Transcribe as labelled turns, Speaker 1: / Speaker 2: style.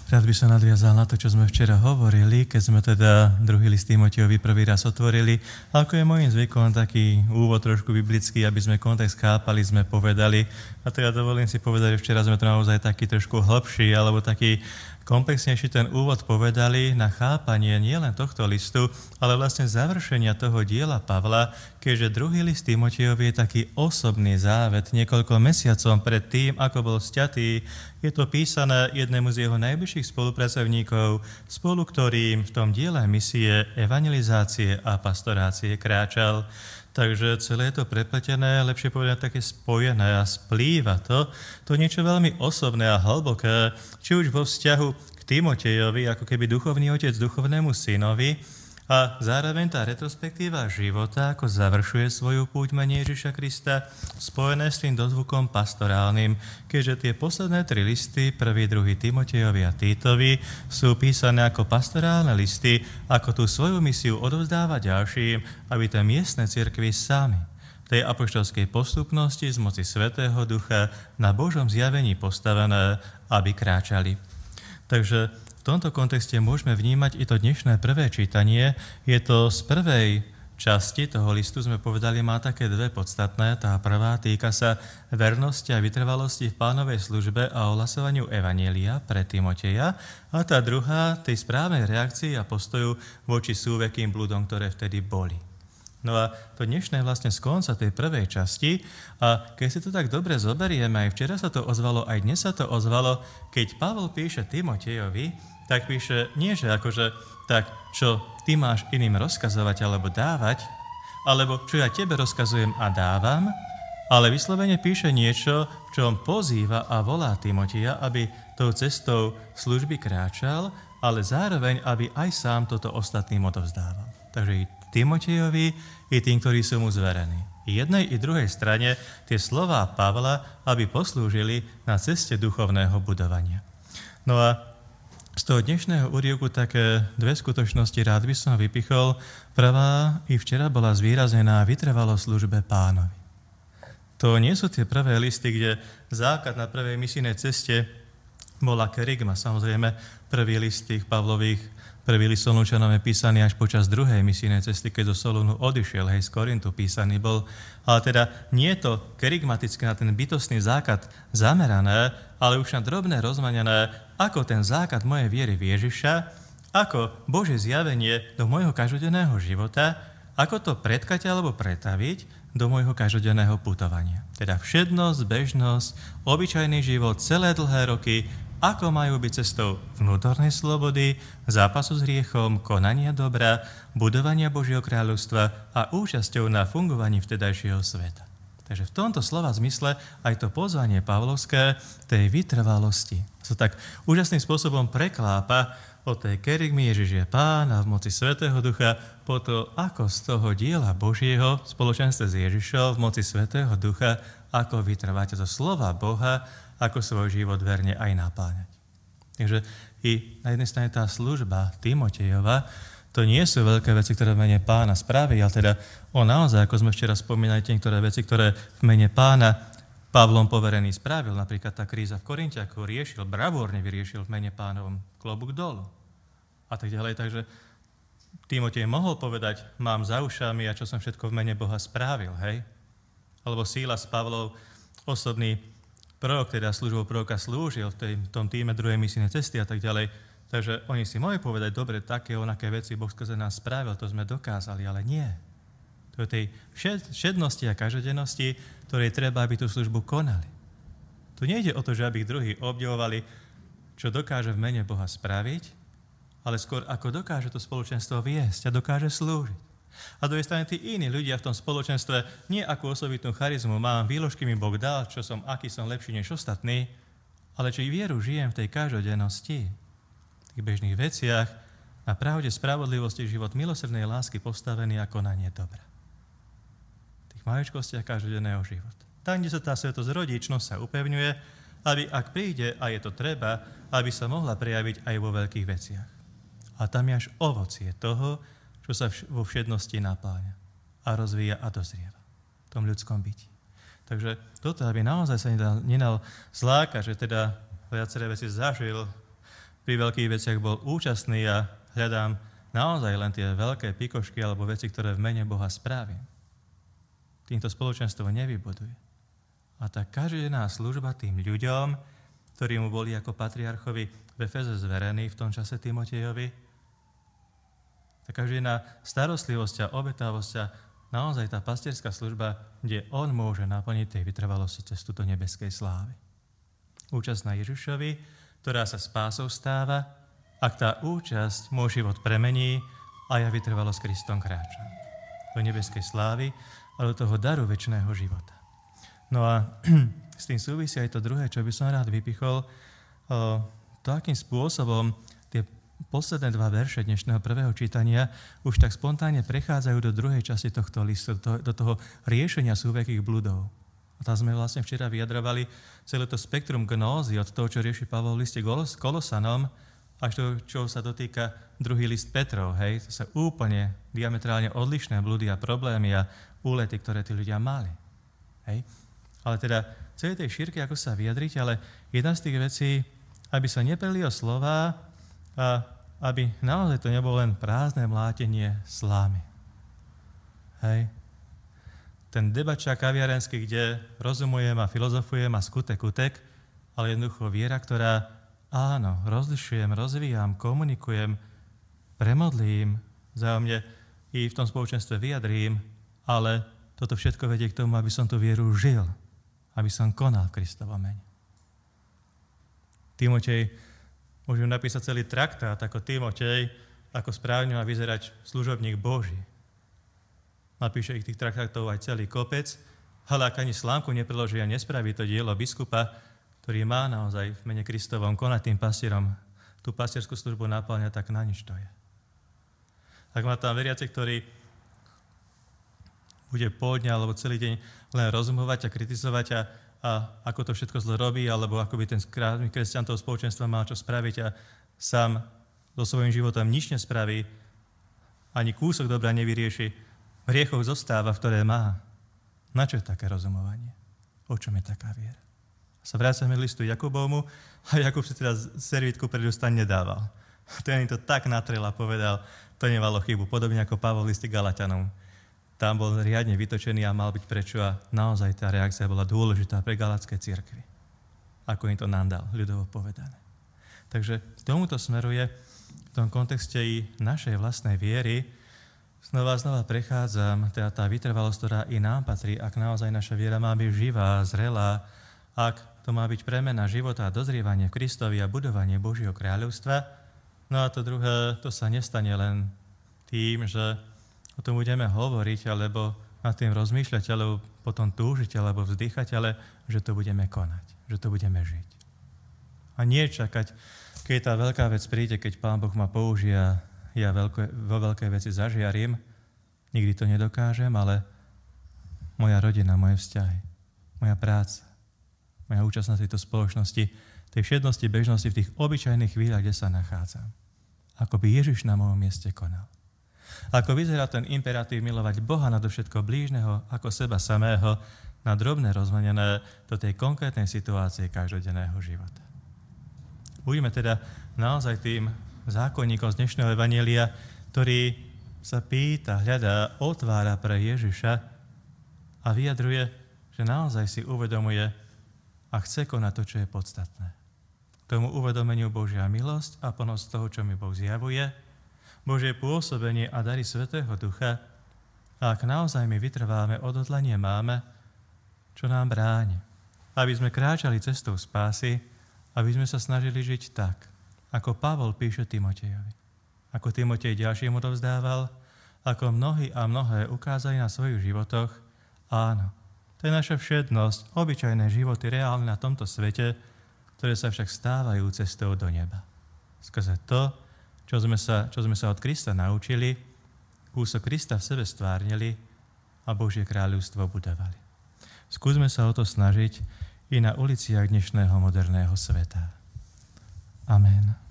Speaker 1: Rád by som nadviazal na to, čo sme včera hovorili, keď sme teda druhý list Timotejovi prvý raz otvorili. Ako je môjim zvykom, taký úvod trošku biblický, aby sme kontext chápali, sme povedali. A to ja dovolím si povedať, že včera sme to naozaj taký trošku hlbší, alebo taký komplexnejší ten úvod povedali na chápanie nielen tohto listu, ale vlastne završenia toho diela Pavla, keďže druhý list Timotejovi je taký osobný závet niekoľko mesiacov pred tým, ako bol sťatý. Je to písané jednému z jeho najbližších spolupracovníkov, spolu ktorým v tom diele misie, evangelizácie a pastorácie kráčal. Takže celé je to prepletené, lepšie povedať také spojené a splýva to niečo veľmi osobné a hlboké, či už vo vzťahu k Timotejovi, ako keby duchovný otec duchovnému synovi, a zároveň tá retrospektíva života, ako završuje svoju púť mene Ježiša Krista, spojené s tým dozvukom pastorálnym, keďže tie posledné 3 listy, 1., 2. Timotejovi a Týtovi, sú písané ako pastorálne listy, ako tú svoju misiu odovzdáva ďalším, aby tie miestne cirkvi sami tej apoštolskej postupnosti z moci Svätého Ducha na Božom zjavení postavené, aby kráčali. Takže v tomto kontexte môžeme vnímať i to dnešné prvé čítanie. Je to z prvej časti toho listu, sme povedali, má také 2 podstatné. Tá prvá týka sa vernosti a vytrvalosti v Pánovej službe a ohlasovaniu evanjelia pre Timoteja. A tá druhá, tej správnej reakcii a postoju voči súvekým blúdom, ktoré vtedy boli. No a to dnešné vlastne z konca tej prvej časti, a keď si to tak dobre zoberieme, aj včera sa to ozvalo, aj dnes sa to ozvalo, keď Pavol píše Timotejovi, tak píše nie, že akože tak, čo ty máš iným rozkazovať alebo dávať, alebo čo ja tebe rozkazujem a dávam, ale vyslovene píše niečo, v čom pozýva a volá Timoteja, aby tou cestou služby kráčal, ale zároveň, aby aj sám toto ostatným odovzdával. Takže i Timotejovi, i tým, ktorí sú mu zverení. I jednej, i druhej strane tie slová Pavla, aby poslúžili na ceste duchovného budovania. No a z toho dnešného úryvku také 2 skutočnosti rád by som vypichol. Prvá i včera bola zvýraznená vytrvalo službe Pánovi. To nie sú tie prvé listy, kde základ na prvej misijnej ceste bola kerygma. Samozrejme, prvý list tých Pavlových, prvý list Solunčanom je písaný až počas druhej misijnej cesty, keď zo Solunu odišiel, z Korintu písaný bol. Ale teda nie je to kerygmatické na ten bytostný základ zamerané, ale už na drobné rozmanené, ako ten základ mojej viery v Ježiša, ako Božie zjavenie do môjho každodenného života, ako to pretkať alebo pretaviť do môjho každodenného putovania. Teda všednosť, bežnosť, obyčajný život, celé dlhé roky, ako majú byť cestou vnútornej slobody, zápasu s hriechom, konania dobra, budovania Božieho kráľovstva a účasťou na fungovaní vtedajšieho sveta. Takže v tomto slova zmysle aj to pozvanie pavlovské tej vytrvalosti sa tak úžasným spôsobom preklápa od tej kerygmy Ježiš je Pán a v moci Svätého Ducha po to, ako z toho diela Božieho v spoločenstve s Ježišom v moci Svätého Ducha, ako vytrváte zo slova Boha, ako svoj život verne aj napáňať. Takže i na jednej strane tá služba Timotejova, to nie sú veľké veci, ktoré v mene Pána spraví, ale teda on naozaj, ako sme včera spomínali, niektoré veci, ktoré v mene Pána Pavlom poverený spravil, napríklad tá kríza v Korinte, ako riešil, bravúrne vyriešil v mene Pánovom, klobúk dolu a tak ďalej. Takže Timotej mohol povedať, mám za ušami a čo som všetko v mene Boha správil, hej? Alebo Sílas Pavlov, osobný prorok, teda službou proroka slúžil v tom týme druhej misijnej cesty a tak ďalej. Takže oni si mohli povedať, dobre, také onaké veci Boh skrze nás spravil, to sme dokázali, ale nie. To je tej všednosti a každodennosti, ktorej treba, aby tú službu konali. Tu nejde o to, že aby ich druhí obdivovali, čo dokáže v mene Boha spraviť, ale skôr ako dokáže to spoločenstvo viesť a dokáže slúžiť. A druhej strane tí iní ľudia v tom spoločenstve nie akú osobitnú charizmu mám, výložky mi Boh dal, čo som, aký som lepší než ostatní, ale či vieru žijem v tej každodennosti, v tých bežných veciach, na pravde spravodlivosti život milosrdnej lásky postavený a konanie dobra. V tých maličkostiach každodenného života. Tam, kde sa tá svetosť rodičnosť sa upevňuje, aby ak príde a je to treba, aby sa mohla prejaviť aj vo veľkých veciach. A tam je až ovocie toho, čo sa vo všednosti napája a rozvíja a dozrieva v tom ľudskom byti. Takže toto, aby naozaj sa nedal zlákať, že teda viaceré veci zažil, pri veľkých veciach bol účastný a hľadám naozaj len tie veľké pikošky alebo veci, ktoré v mene Boha spravím. Týmto spoločenstvo nevybuduje. A tá každodenná služba tým ľuďom, ktorí mu boli ako patriarchovi v Efeze zverení v tom čase Timotejovi, tá každodenná starostlivosť a obetavosť a naozaj tá pastierská služba, kde on môže naplniť tej vytrvalosti cestu do nebeskej slávy. Účasť na Ježišovi, ktorá sa spásou stáva, ak tá účasť môj život premení a ja vytrvalosť Kristom kráčam. Do nebeskej slávy a do toho daru večného života. No a s tým súvisí aj to druhé, čo by som rád vypichol, to, akým spôsobom tie posledné 2 verše dnešného prvého čítania už tak spontánne prechádzajú do druhej časti tohto listu, do toho riešenia súvekých bludov. A tam sme vlastne včera vyjadrovali celé to spektrum gnózy od toho, čo rieši Pavol v liste Kolosanom, až to, čo sa dotýka druhý list Petrov. Hej? To sa úplne diametrálne odlišné blúdy a problémy a úlety, ktoré tí ľudia mali. Hej? Ale teda celej tej šírky, ako sa vyjadriť, ale jedna z tých vecí, aby sa nepreli o slová a aby naozaj to nebolo len prázdne mlátenie slámy. Hej? Ten debačák kaviarenský, kde rozumujem a filozofujem a skutek utek, ale jednoducho viera, ktorá áno, rozlišujem, rozvíjam, komunikujem, premodlím, vzájomne i v tom spoločenstve vyjadrím, ale toto všetko vedie k tomu, aby som tú vieru žil, aby som konal v Kristovom mene. Timotej, môžem napísať celý traktát ako Timotej, ako správne má vyzerať služobník Boží. Napíše ich tých traktátov aj celý kopec, ale ak ani slámku nepreloží a nespraví to dielo biskupa, ktorý má naozaj v mene Kristovom konať tým pastierom, tú pastierskú službu naplňa, tak na nič to je. Ak má tam veriaci, ktorý bude pol dňa alebo celý deň len rozumovať a kritizovať a ako to všetko zle robí, alebo ako by ten kresťan toho spoločenstva mal čo spraviť a sám so svojím životom nič nespraví, ani kúsok dobra nevyrieši, hriechov zostáva, v ktoré má. Na čo je také rozumovanie? O čom je taká viera? Sa vrácame k listu Jakubovmu a Jakub si teda servítku pred ústa nedával. Ten to tak natrel a povedal, to nemalo chybu, podobne ako Pavol v liste Galatianom. Tam bol riadne vytočený a mal byť prečo a naozaj tá reakcia bola dôležitá pre galatské cirkvi. Ako im to nandal, ľudovo povedané. Takže k tomuto smeruje v tom kontexte i našej vlastnej viery. Znova prechádzam, teda tá vytrvalosť, ktorá i nám patrí, ak naozaj naša viera má byť živá, zrelá, ak to má byť premena života a dozrievanie v Kristovi a budovanie Božieho kráľovstva. No a to druhé, to sa nestane len tým, že o tom budeme hovoriť, alebo nad tým rozmýšľať, alebo potom túžiť, alebo vzdychať, ale že to budeme konať, že to budeme žiť. A nie čakať, keď tá veľká vec príde, keď Pán Boh ma použije a ja vo veľkej veci zažiarím. Nikdy to nedokážem, ale moja rodina, moje vzťahy, moja práca, moja účasť na tejto spoločnosti, tej všednosti, bežnosti v tých obyčajných chvíľach, kde sa nachádzam. Ako by Ježiš na mojom mieste konal. Ako vyzerá ten imperatív milovať Boha nadovšetko blížneho ako seba samého na drobné rozmenené do tej konkrétnej situácie každodenného života. Buďme teda naozaj tým zákonníkom z dnešného evanjelia, ktorý sa pýta, hľadá, otvára pre Ježiša a vyjadruje, že naozaj si uvedomuje a chce konať to, čo je podstatné. K tomu uvedomeniu Božia milosť a plnosť toho, čo mi Boh zjavuje, Božie pôsobenie a dary Svätého Ducha, a ak naozaj my vytrváme, odhodlanie máme, čo nám bráni, aby sme kráčali cestou spásy, aby sme sa snažili žiť tak, ako Pavol píše Timotejovi. Ako Timotej ďalšiemu dovzdával, ako mnohí a mnohé ukázali na svojich životoch, áno, to je naša všednosť, obyčajné životy reálne na tomto svete, ktoré sa však stávajú cestou do neba. Skrze to, čo sme sa od Krista naučili, kúsok Krista v sebe stvárnili a Božie kráľovstvo budovali. Skúsme sa o to snažiť i na uliciach dnešného moderného sveta. Amen.